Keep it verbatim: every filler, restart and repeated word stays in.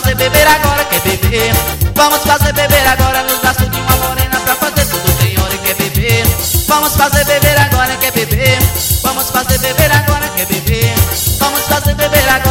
fazer beber agora, quer beber. Vamos fazer beber agora nos braços de uma morena, pra fazer tudo tem hora e quer beber. Vamos fazer beber agora, quer beber. Vamos fazer beber agora, quer beber. Vamos fazer beber agora.